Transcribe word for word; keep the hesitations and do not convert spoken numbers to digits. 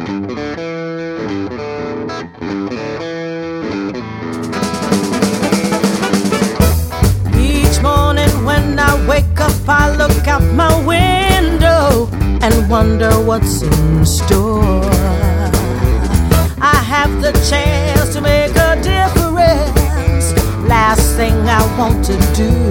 Each morning when I wake up, I look out my window and wonder what's in store. I have the chance to make a difference. Last thing I want to do